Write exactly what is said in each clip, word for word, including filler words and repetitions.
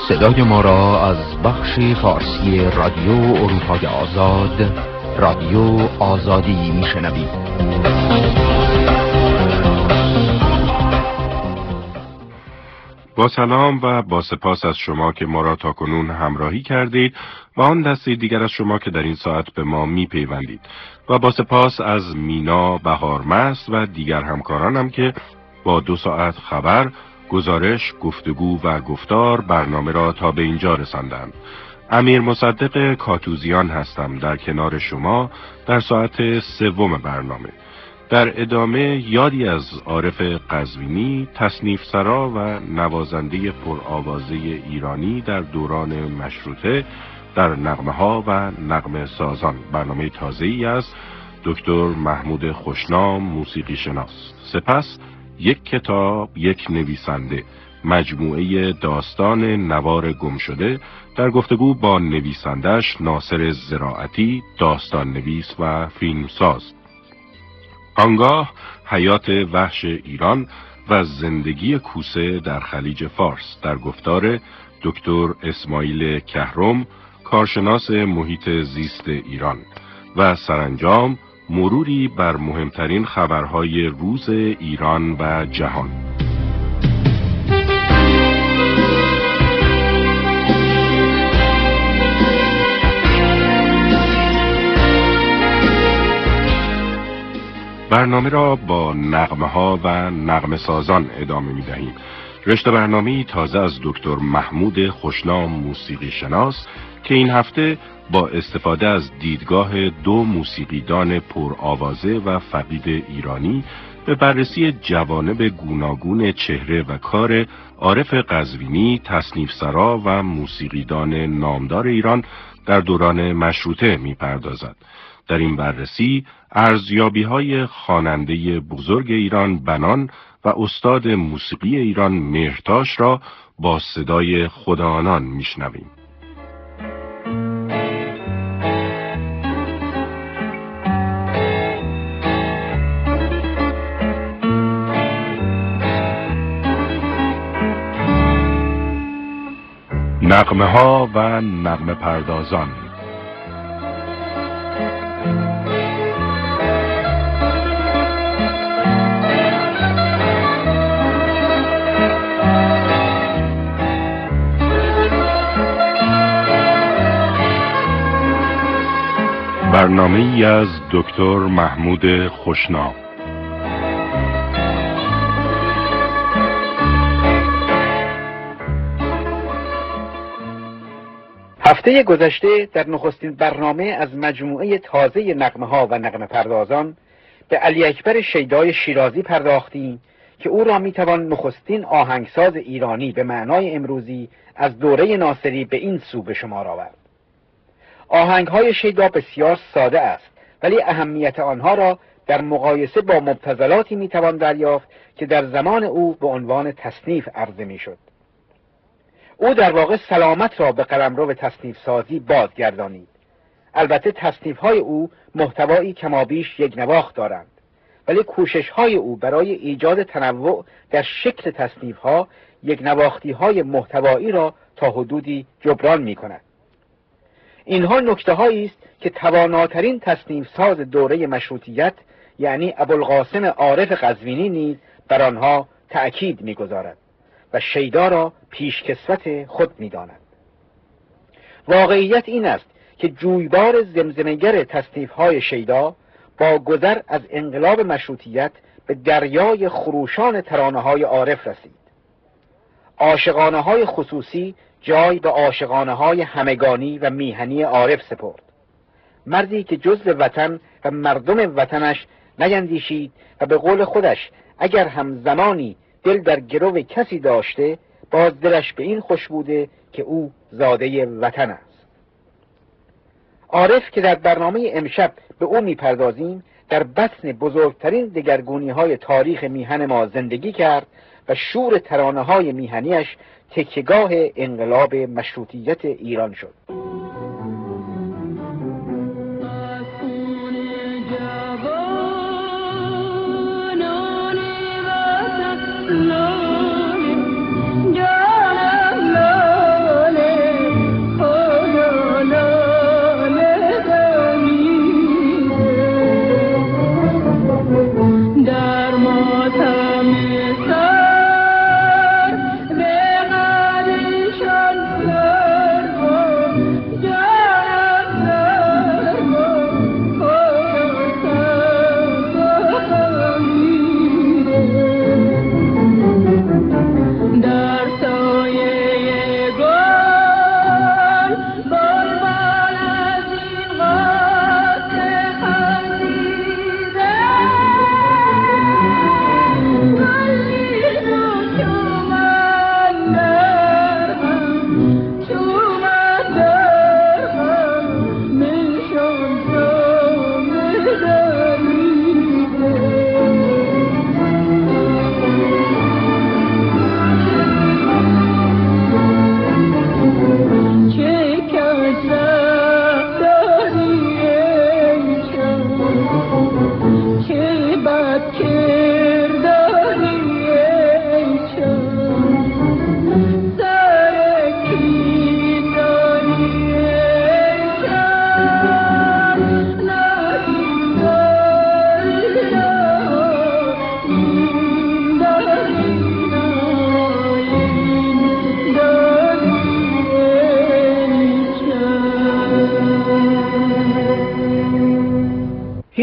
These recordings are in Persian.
صدای ما را از بخش فارسی رادیو اروپای آزاد، رادیو آزادی میشنوید. با سلام و با سپاس از شما که ما را تاکنون همراهی کردید و آن دسته دیگر از شما که در این ساعت به ما میپیوندید و با سپاس از مینا بهارمست و دیگر همکارانم که با دو ساعت خبر، گزارش، گفتگو و گفتار برنامه را تا به اینجا رساندند. امیر مصدق کاتوزیان هستم در کنار شما در ساعت سوم برنامه. در ادامه یادی از عارف قزوینی، تصنیف سرا و نوازنده پرآوازه ایرانی در دوران مشروطه در نغمه ها و نغمه سازان، برنامه تازه‌ای از دکتر محمود خوشنام موسیقی شناس. سپس یک کتاب، یک نویسنده، مجموعه داستان نوار گم شده در گفتگو با نویسندش ناصر زراعتی، داستان نویس و فیلمساز. آنگاه حیات وحش ایران و زندگی کوسه در خلیج فارس در گفتار دکتر اسماعیل کهرم، کارشناس محیط زیست ایران، و سرانجام مروری بر مهمترین خبرهای روز ایران و جهان. برنامه را با نغمه ها و نغمه سازان ادامه می دهیم. رشته برنامه‌ای تازه از دکتر محمود خوشنام موسیقی شناس که این هفته با استفاده از دیدگاه دو موسیقیدان پرآوازه و فقید ایرانی به بررسی جوانب گوناگون چهره و کار عارف قزوینی، تصنیف سرا و موسیقیدان نامدار ایران در دوران مشروطه می پردازد. در این بررسی ارزیابی‌های خواننده بزرگ ایران بنان و استاد موسیقی ایران مهرتاش را با صدای خداآنان میشنویم. نغمه ها و نغمه پردازان. برنامه ای از دکتر محمود خوشنام. هفته گذشته در نخستین برنامه از مجموعه تازه نغمه ها و نغمه پردازان به علی اکبر شیدای شیرازی پرداختیم که او را میتوان نخستین آهنگساز ایرانی به معنای امروزی از دوره ناصری به این سو به شمار آورد. آهنگ‌های شیدا بسیار ساده است، ولی اهمیت آنها را در مقایسه با مبتذلاتی میتوان دریافت که در زمان او به عنوان تصنیف عرضه میشد. او در واقع سلامت را به قلمرو تصنیف سازی بازگردانید. البته تصنیف‌های او محتوایی کمابیش یک نواخت دارند، ولی کوشش‌های او برای ایجاد تنوع در شکل تصنیف‌ها یک نواختی‌های محتوایی را تا حدودی جبران می‌کند. اینها نکته‌هایی است که تواناترین تصنیف ساز دوره مشروطیت یعنی ابوالقاسم عارف قزوینی نیز بر آنها تأکید می‌گذارد و شیدا را پیشکسوت خود می‌داند. واقعیت این است که جویبار زمزمه‌گر تصنیف‌های شیدا با گذر از انقلاب مشروطیت به دریای خروشان ترانه‌های عارف رسید. عاشقانه‌های خصوصی جای به عاشقانه‌های همگانی و میهنی عارف سپرد. مردی که جزء وطن و مردم وطنش نیندیشید و به قول خودش اگر هم زمانی دل در گرو کسی داشته، باز دلش به این خوش بوده که او زاده وطن است. عارف که در برنامه امشب به او میپردازیم در بطن بزرگترین دگرگونی‌های تاریخ میهن ما زندگی کرد و شور ترانه‌های میهنیش تکیه‌گاه انقلاب مشروطیت ایران شد. No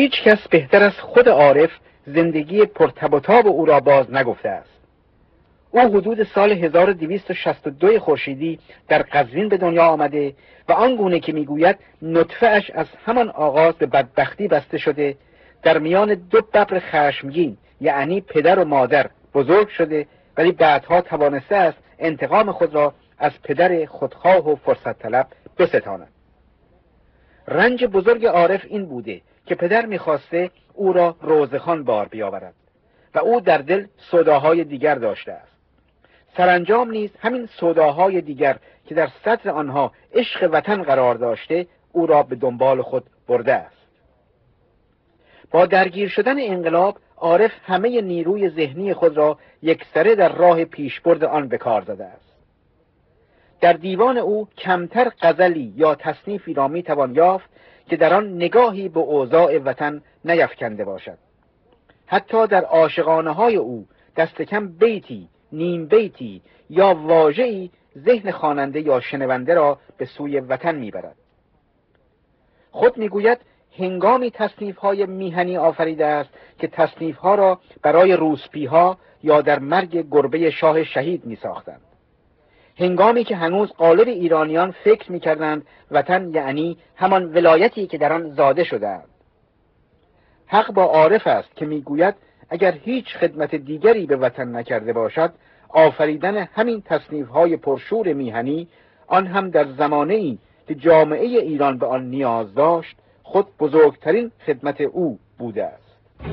هیچ کس بهتر از خود عارف زندگی پرتب و تاب او را باز نگفته است. او حدود سال هزار و دویست و شصت و دو خورشیدی در قزوین به دنیا آمده و آنگونه که میگوید نطفه اش از همان آغاز به بدبختی بسته شده، در میان دو ببر خشمگین یعنی پدر و مادر بزرگ شده، ولی بعدها توانسته است انتقام خود را از پدر خودخواه و فرصت طلب بستاند. رنج بزرگ عارف این بوده که پدر میخواسته او را روزخوان بار بیاورد و او در دل سوداهای دیگر داشته است. سرانجام نیز همین سوداهای دیگر که در صدر آنها عشق وطن قرار داشته او را به دنبال خود برده است. با درگیر شدن انقلاب عارف همه نیروی ذهنی خود را یکسره در راه پیشبرد آن به کار داده است. در دیوان او کمتر غزلی یا تصنیفی را می توان یافت که در آن نگاهی به اوضاع وطن نیفکنده باشد. حتی در عاشقانه های او دست کم بیتی، نیم بیتی یا واژه‌ای ذهن خواننده یا شنونده را به سوی وطن میبرد. خود میگوید هنگامی تصنیف‌های میهنی آفریده است که تصنیف‌ها را برای روسپی‌ها یا در مرگ گربه شاه شهید می‌ساختند. هنگامی که هنوز غالب ایرانیان فکر می‌کردند وطن یعنی همان ولایتی که در آن زاده شده‌اند. حق با عارف است که میگوید اگر هیچ خدمت دیگری به وطن نکرده باشد، آفریدن همین تصنیف‌های پرشور میهنی، آن هم در زمانه‌ای که جامعه ایران به آن نیاز داشت، خود بزرگترین خدمت او بوده است.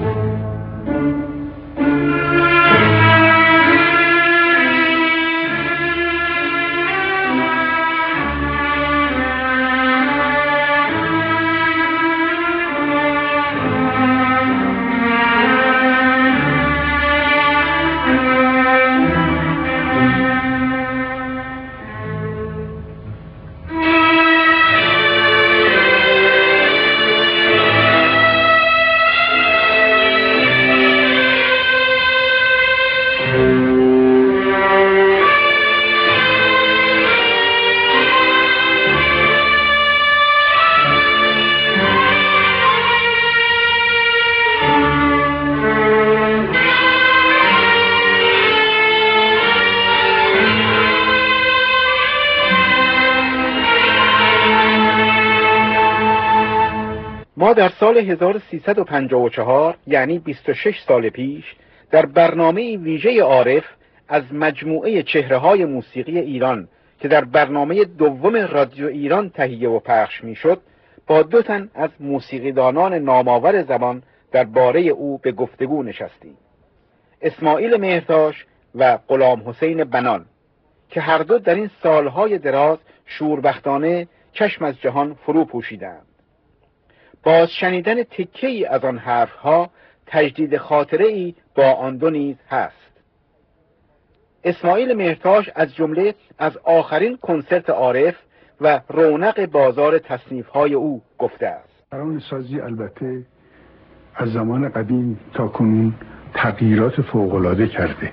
ما در سال هزار و سیصد و پنجاه و چهار یعنی بیست و شش سال پیش در برنامه ویژه عارف از مجموعه چهره‌های موسیقی ایران که در برنامه دوم رادیو ایران تهیه و پخش می‌شد با دو تن از موسیقیدانان نامآور زمان درباره او به گفتگو نشستیم. اسماعیل مهرتاش و غلام حسین بنان که هر دو در این سالهای دراز شوربختانه چشم از جهان فرو پوشیدند. باز شنیدن تکه‌ای از آن حرفها تجدید خاطره‌ای با آن دو نیز هست. اسماعیل مهرتاش از جمله از آخرین کنسرت عارف و رونق بازار تصنیف‌های او گفته است. ترانه سازی البته از زمان قدیم تا کنون تغییرات فوق‌العاده کرده.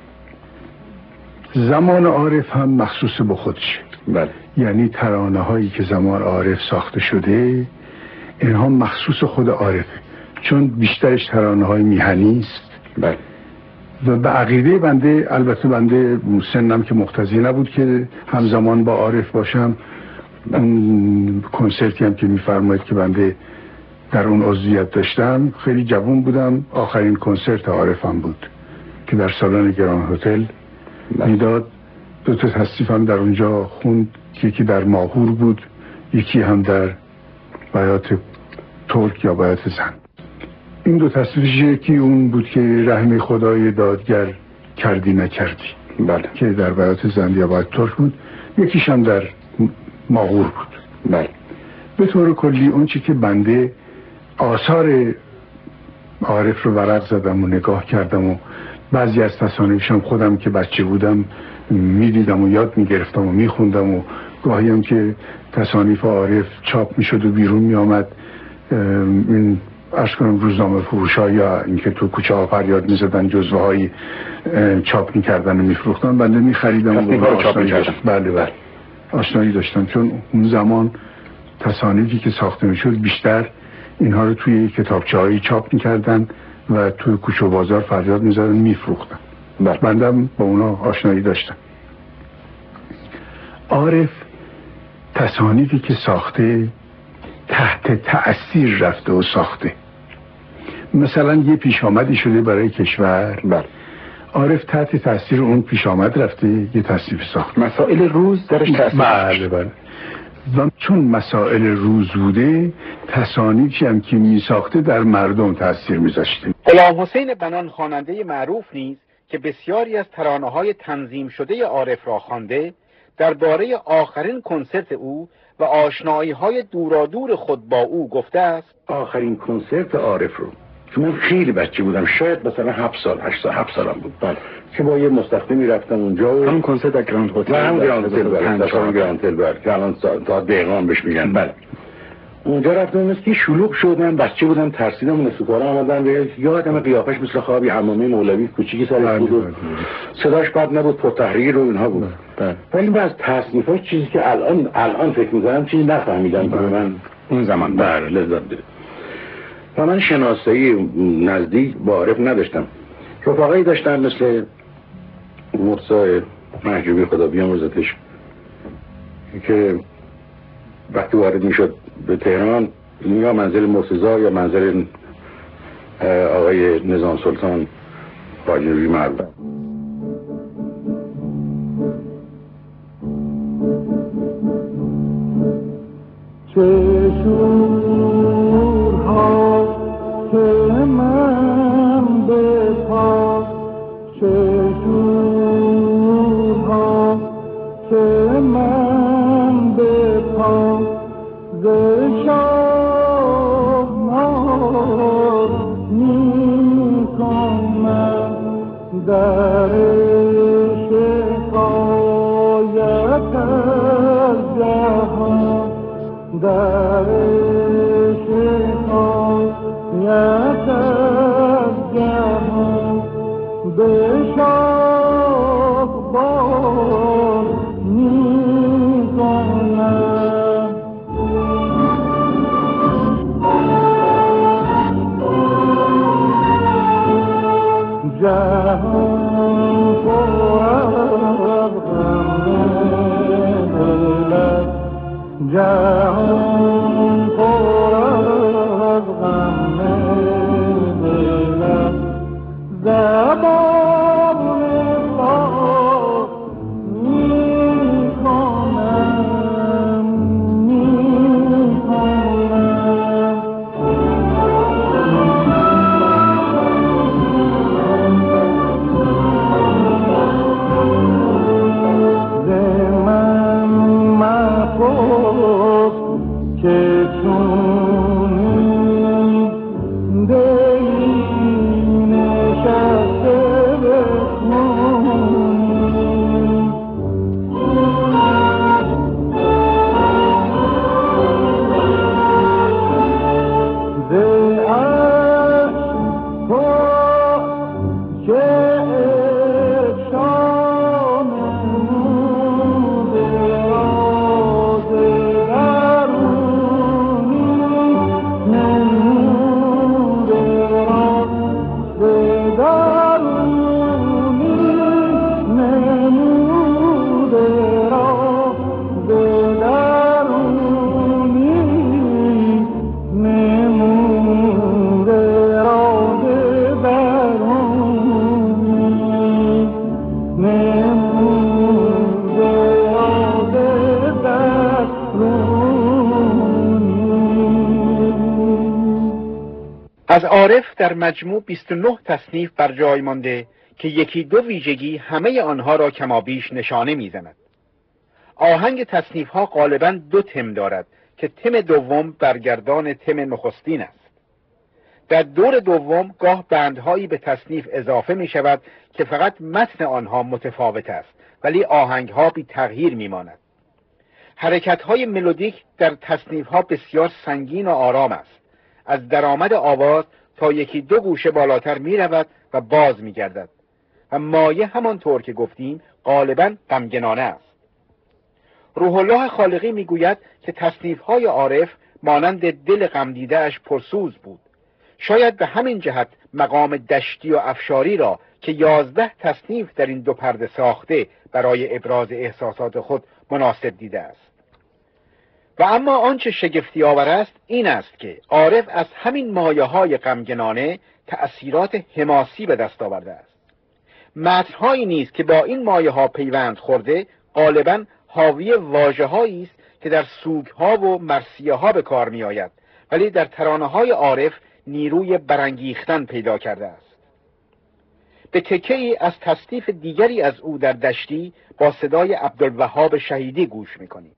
زمان عارف هم مخصوص به خودشه. بله. یعنی ترانه هایی که زمان عارف ساخته شده اینها مخصوص خود عارفه، چون بیشترش ترانه های میهنی است. بله. و به عقیده بنده، البته بنده سنم که مقتضی نبود که همزمان با عارف باشم، اون کنسرتی هم که میفرمایید که بنده در اون عضویت داشتم، خیلی جوان بودم. آخرین کنسرت عارفم بود که در سالن گران هتل میداد. دو تا تصنیف هم در اونجا خوند، یکی در ماهور بود، یکی هم در بیات ترک یا بیات زن. این دو تصنیفش یکی اون بود که رحم خدای دادگر کردی نکردی، بله، که در بیات زن یا بیات ترک بود. یکیش هم در ماهور بود. بله. به طور کلی اون چی که بنده آثار عارف رو ورق زدم و نگاه کردم و بعضی از تصانیفشم خودم که بچه بودم میدیدم و یاد میگرفتم و میخوندم و گاهی هم که تصانیف عارف چاپ میشد و بیرون میآمد، این عرض کنم روزنامه فروشا یا اینکه تو کوچه ها فریاد میزدن جزوه های چاپ میکردن و میفروختن، بنده میخریدم و آشنایی داشتم. بله بله آشنایی داشتم، چون اون زمان تصانیفی که ساخته میشد بیشتر اینها رو توی کتابچه‌هایی چاپ می‌کردن و توی کوچه و بازار فریاد می‌زدن می‌فروختن. بندم با اونا آشنایی داشتم. عارف تصانیفی که ساخته تحت تأثیر رفته و ساخته. مثلا یه پیش آمدی شده برای کشور، بله، عارف تحت تأثیر اون پیش آمد رفته یه تصنیف ساخت. مسائل روز درش تأثیر. بله بله. و چون مسائل روز بوده، تصانیفی هم که می ساخته در مردم تأثیر می ذاشته. غلام حسین بنان خواننده معروف نیز که بسیاری از ترانه‌های تنظیم شده عارف را خوانده، درباره آخرین کنسرت او و آشنایی‌های دورادور خود با او گفته است: آخرین کنسرت عارف رو که من خیلی بچه بودم، شاید مثلا هفت سال هشت سال هفت سالم بود، بله، که با یه مستخدمی رفتم اونجا و همون کنسرت در گراند هتل، همون گراند هتل بله، همون گراند هتل بله، که الان تا دقیقاً بهش میگن، بله. اونجا رفتم، مثل که شلوغ شد، من بچه بودم، ترسیدم، اون سوکارا آمدن به یادم قیافش مثل خوابی عمامه مولوی کوچیکی سرش بود و صداش بد نبود، پرتحریر و اینها بود، ولی من از تصنیفاش چیزی که الان الان فکر می‌کنم چیزی نفهمیدم که من اون زمان بله لذت بده. و من شناسایی نزدیک با عارف نداشتم. رفقایی داشتم مثل مرتضی محجوبی خدا بیامرزتش که وقتی وارد میشد به تهران یا منزل مرتضی یا منزل آقای نظام سلطان باجنوی معروف. چه شورها که من به پا، چه شورها که من به پا ز شاهنار می کنم در شکایت از جهان، در شکایت از جهان به شاهبار می کنم. جهان پر از غم دلت، جهان پر از غم دلت، زبان خاک می کنم می کنم. ز من مپرس که چونی دلی نشسته بخونی، ز عشق تو که افشان نموده راز درونی، نموده راز درونی، نموده راز درونی، نموده راز درونی، نموده راز درونی. از عارف در مجموع بیست و نه تصنیف بر جای مانده که یکی دو ویژگی همه آنها را کمابیش نشانه می‌زند. آهنگ تصنیف‌ها غالباً دو تم دارد که تم دوم برگردان تم نخستین است. در دور دوم گاه بندهایی به تصنیف اضافه می شود که فقط متن آنها متفاوت است ولی آهنگها بی تغییر می ماند. حرکت‌های ملودیک در تصنیف‌ها بسیار سنگین و آرام است. از درآمد آواز تا یکی دو گوشه بالاتر می رود و باز می گردد و مایه همانطور که گفتیم غالباً غمگنانه است. روح الله خالقی می گوید که تصنیف‌های عارف مانند دل غمدیده‌اش پرسوز بود. شاید به همین جهت مقام دشتی و افشاری را که یازده تصنیف در این دو پرده ساخته برای ابراز احساسات خود مناسب دیده است. و اما آنچه شگفتی آور است این است که عارف از همین مایه‌های غمگنانه تأثیرات حماسی به دست آورده است. متن‌هایی نیست که با این مایه‌ها پیوند خورده غالباً حاوی واژه‌هایی است که در سوگ‌ها و مرثیه‌ها به کار می‌آید، ولی در ترانه‌های عارف نیروی برانگیختن پیدا کرده است. به تکه‌ای از تصنیف دیگری از او در دشتی با صدای عبدالوهاب شهیدی گوش می‌کنید.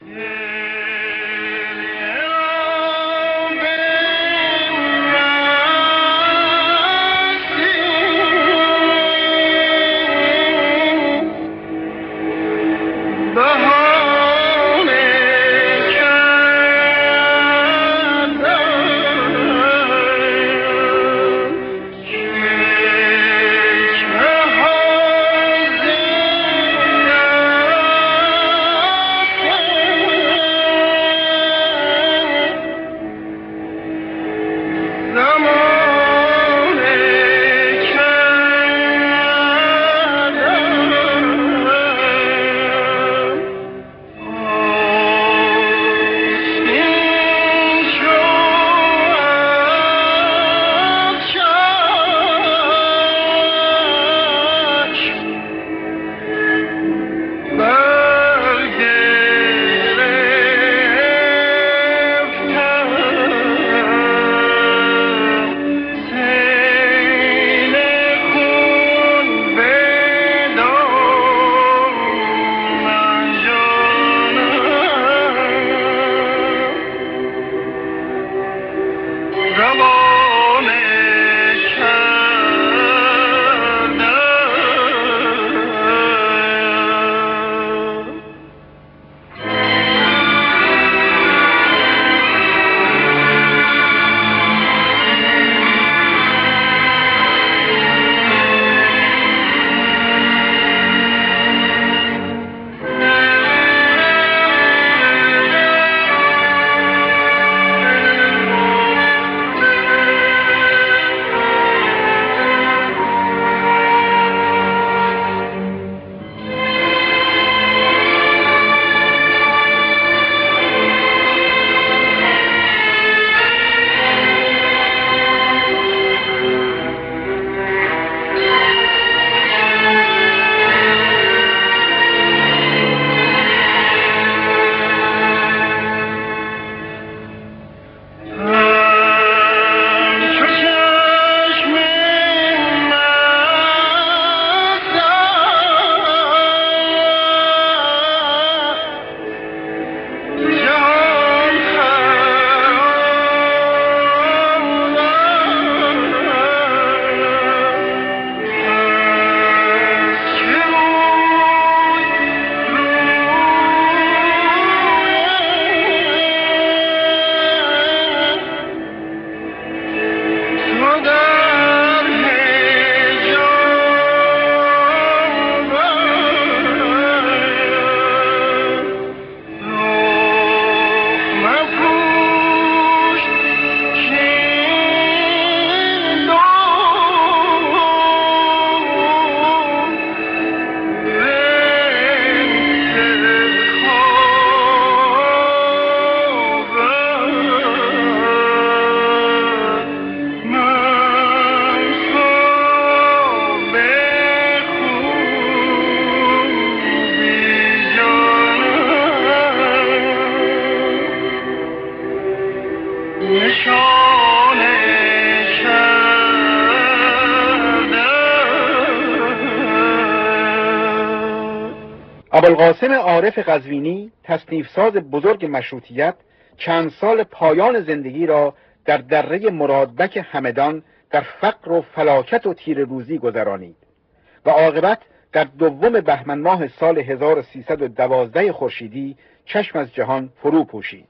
ابوالقاسم عارف قزوینی تصنیف ساز بزرگ مشروطیت چند سال پایان زندگی را در دره مرادبک همدان در فقر و فلاکت و تیر روزی گذرانید و عاقبت در دوم بهمن ماه سال هزار و سیصد و دوازده خورشیدی چشم از جهان فرو پوشید.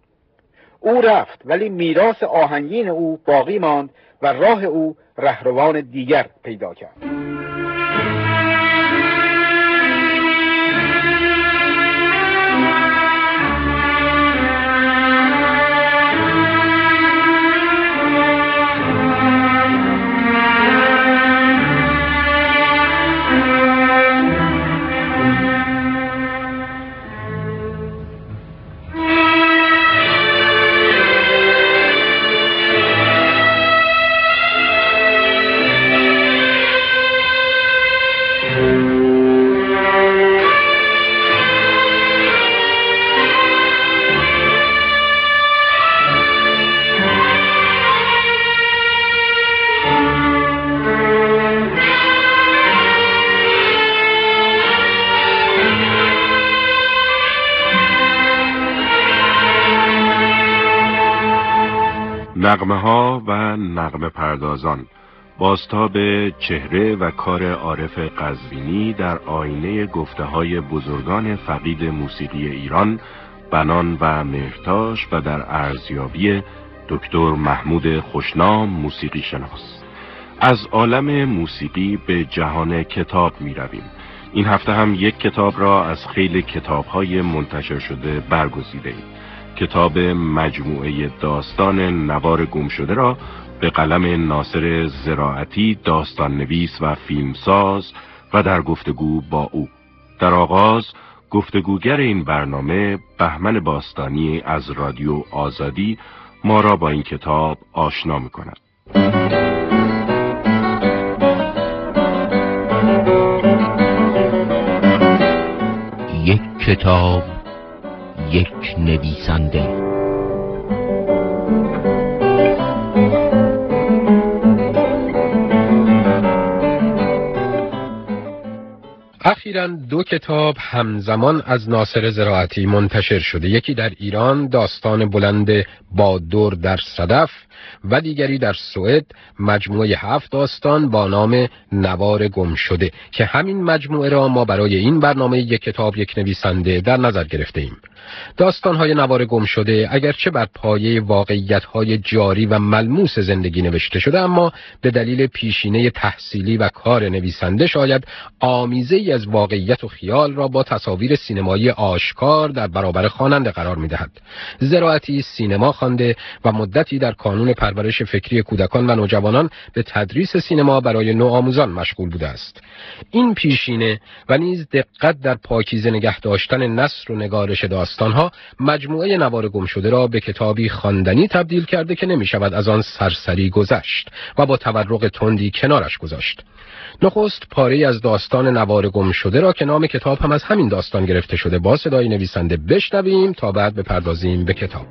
او رفت ولی میراث آهنگین او باقی ماند و راه او رهروان دیگر پیدا کرد. نغمه ها و نغمه پردازان، بازتاب چهره و کار عارف قزوینی در آینه گفته های بزرگان فقید موسیقی ایران، بنان و مهرتاش، و در ارزیابی دکتر محمود خوشنام موسیقی شناس. از عالم موسیقی به جهان کتاب می رویم. این هفته هم یک کتاب را از خیلی کتاب‌های منتشر شده برگزیده‌ایم. کتاب مجموعه داستان نوار گمشده را به قلم ناصر زراعتی، داستان نویس و فیلمساز، و در گفتگو با او. در آغاز گفتگوگر این برنامه بهمن باستانی از رادیو آزادی ما را با این کتاب آشنا می‌کند. یک کتاب، یک نویسنده. اخیراً دو کتاب همزمان از ناصر زراعتی منتشر شده. یکی در ایران، داستان بلند با دور در صدف، و دیگری در سوئد، مجموعه هفت داستان با نام نوار گمشده، که همین مجموعه را ما برای این برنامه یک کتاب یک نویسنده در نظر گرفته ایم. داستان‌های نوار گمشده اگرچه بر پایه واقعیت‌های جاری و ملموس زندگی نوشته شده، اما به دلیل پیشینه تحصیلی و کار نویسنده شاید آمیزه‌ای از واقعیت و خیال را با تصاویر سینمایی آشکار در برابر خواننده قرار می‌دهد. زراعتی سینما خوانده و مدتی در کانون پرورش فکری کودکان و نوجوانان به تدریس سینما برای نوآموزان مشغول بوده است. این پیشینه و نیز دقت در پاکیزه نگه داشتن نثر و نگارش داستانها مجموعه نوار گمشده را به کتابی خواندنی تبدیل کرده که نمی شود از آن سرسری گذشت و با تورق تندی کنارش گذاشت. نخست پاره از داستان نوار گمشده را که نام کتاب هم از همین داستان گرفته شده با صدای نویسنده بشنویم تا بعد بپردازیم به کتاب.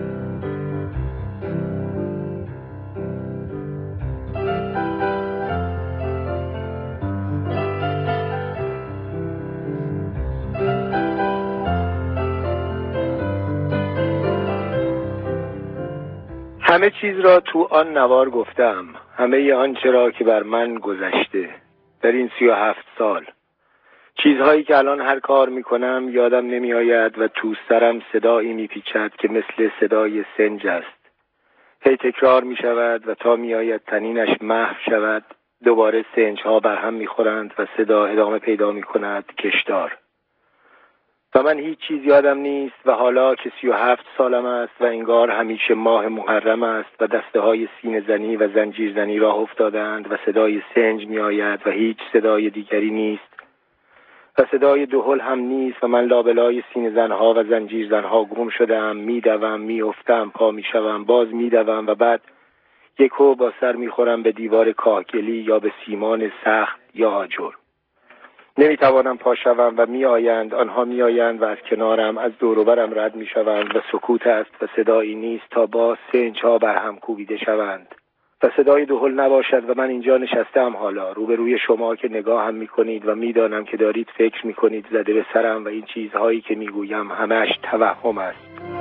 همه چیز را تو آن نوار گفتم، همه آنچه را که بر من گذشته در این سی و هفت سال. چیزهایی که الان هر کار میکنم یادم نمی آید و تو سرم صدایی میپیچد که مثل صدای سنج است. هی تکرار می شود و تا می آید تنینش محو شود، دوباره سنج ها بر هم می خورند و صدا ادامه پیدا می کند کشدار. و من هیچ چیز یادم نیست و حالا که سی و هفت سالم است و انگار همیشه ماه محرم است و دسته های سینه زنی و زنجیر زنی راه افتادند و صدای سنج می آید و هیچ صدای دیگری نیست و صدای دهل هم نیست و من لابلای سینه زنها و زنجیر زنها گم شدم، می دوم، می افتم، پا می شوم، باز می دوم و بعد یکو با سر می خورم به دیوار کاهگلی یا به سیمان سخت یا آجر. نمی توانم پا شوم و می آیند، آنها می آیند و از کنارم از دور و برم رد می شوند و سکوت است و صدایی نیست تا با سنج ها بر هم کوبیده شوند و صدای دهل نباشد و من اینجا نشستم حالا روبروی شما که نگاه هم می کنید و می دانم که دارید فکر می کنید زده به سرم و این چیزهایی که می گویم همش توهم است.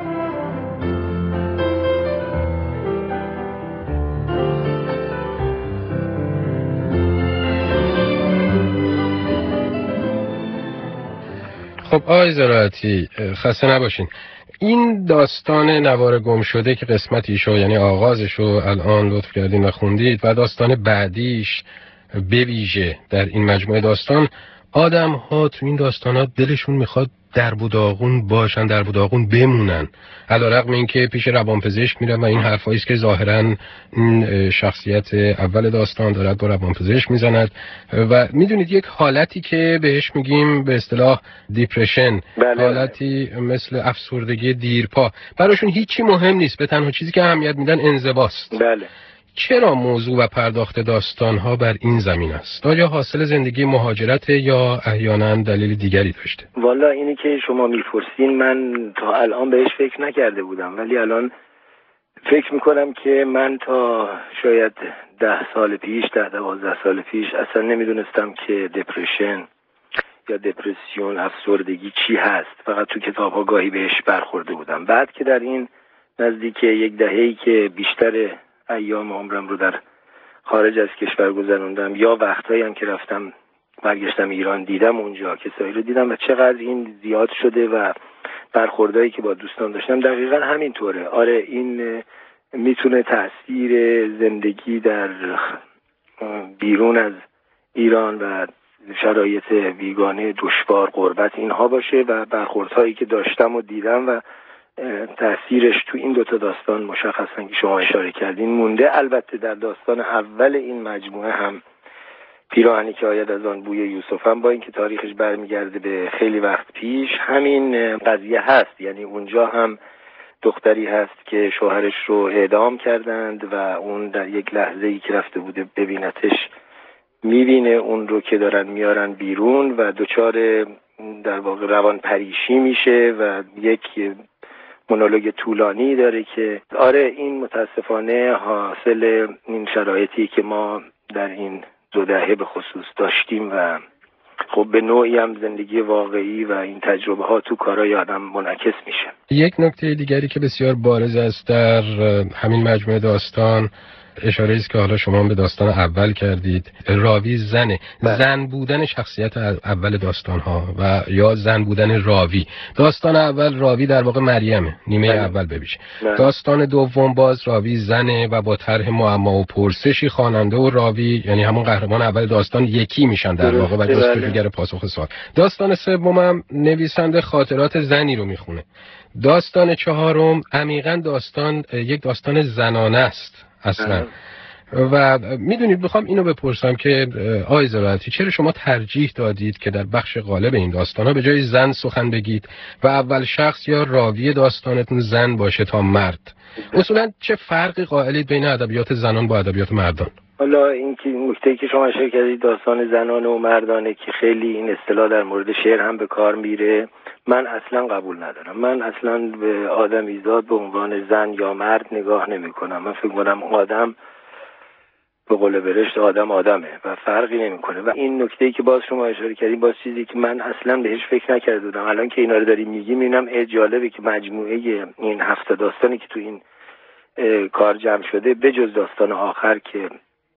خب آقای زراعتی خسته نباشین. این داستان نوار گم شده که قسمتیشو یعنی آغازشو الان لطف کردین و خوندید و داستان بعدیش به ویژه در این مجموعه داستان، آدم ها تو این داستان ها دلشون میخواد در بوداغون باشن، در بوداغون بمونن، علیرغم اینکه پیش روانپزشک میرن و این حرفایی است که ظاهرا این شخصیت اول داستان دارد با روانپزشک میزند و میدونید یک حالتی که بهش میگیم به اصطلاح دیپرشن، بله. حالتی مثل افسردگی دیرپا، براشون هیچی مهم نیست، به تنها چیزی که اهمیت میدن انزواست. بله. چرا موضوع و پرداخت داستان‌ها بر این زمین است؟ آیا حاصل زندگی مهاجرت یا احیانا دلیل دیگری داشته؟ والا اینی که شما میپرسین من تا الان بهش فکر نکرده بودم، ولی الان فکر میکنم که من تا شاید ده سال پیش ده دوازده سال پیش اصلا نمیدونستم که دپرشن یا دپرسیون، افسردگی چی هست. فقط تو کتاب‌ها گاهی بهش برخورده بودم. بعد که در این نزدیک یک دهه‌ای که بیشتر ایام عمرم رو در خارج از کشور گذروندم، یا وقتایی هم که رفتم برگشتم ایران دیدم اونجا کسایی رو دیدم و چقدر این زیاد شده و برخوردایی که با دوستان داشتم دقیقا همینطوره. آره این میتونه تأثیر زندگی در بیرون از ایران و شرایط بیگانه، دشوار، غربت اینها باشه و برخوردهایی که داشتم و دیدم و تأثیرش تو این دوتا داستان مشخصا که شما اشاره کردین مونده. البته در داستان اول این مجموعه هم پیراهنی که آید از آن بوی یوسف هم با اینکه تاریخش برمیگرده به خیلی وقت پیش همین قضیه هست، یعنی اونجا هم دختری هست که شوهرش رو اعدام کردند و اون در یک لحظه‌ای که رفته بوده ببینتش میبینه اون رو که دارن میارن بیرون و دچار در واقع روان پریشی میشه و یک مونولوگ طولانی داره که آره این متاسفانه حاصل این شرایطی که ما در این دو دهه به خصوص داشتیم و خب به نوعی هم زندگی واقعی و این تجربه ها تو کارای آدم منعکس میشه. یک نکته دیگری که بسیار بارز است در همین مجموعه داستان اشاره است که حالا شما به داستان اول کردید، راوی زنه. بله. زن بودن شخصیت اول داستان ها و یا زن بودن راوی. داستان اول راوی در واقع مریمه، نیمه بله. اول ببیشه. بله. داستان دوم باز راوی زنه و با طرح معما و پرسشی خواننده و راوی یعنی همون قهرمان اول داستان یکی میشن در واقع و جستجوگر پاسخ سوال. داستان سوم هم نویسنده خاطرات زنی رو میخونه. داستان چهارم عمیقاً داستان یک داستان زنانه است اصلا. و میدونید بخوام اینو بپرسم که آقای زراعتی چرا شما ترجیح دادید که در بخش غالب این داستان ها به جای زن سخن بگید و اول شخص یا راوی داستانتون زن باشه تا مرد؟ اصولا چه فرقی قائلید بین ادبیات زنان با ادبیات مردان؟ حالا این که نکته‌ای که شما اشاره کردید داستان زنانه و مردانه که خیلی این اصطلاح در مورد شعر هم به کار میره، من اصلا قبول ندارم. من اصلا به آدمیزاد به عنوان زن یا مرد نگاه نمی کنم. من فکر کنم آدم به قول برشت آدم آدمه و فرقی نمی کنه و این نکته‌ای که باز شما اشاره کردید باز چیزی که من اصلا بهش فکر نکرده بودم. الان که اینا رو داریم میگیم اینم جالبه که مجموعه این هفت داستانی که تو این کار جمع شده به جز داستان آخر که